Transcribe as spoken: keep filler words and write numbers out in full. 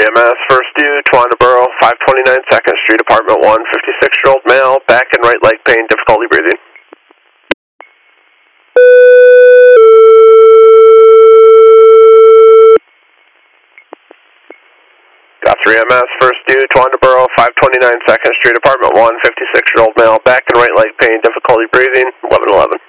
M S, first due, Twanaboro, five twenty-nine second Street, apartment one, fifty-six-year-old male, back and right leg pain, difficulty breathing. Got three M S, first due, Twanaboro, five twenty-nine second Street, apartment one, fifty-six-year-old male, back and right leg pain, difficulty breathing, eleven eleven.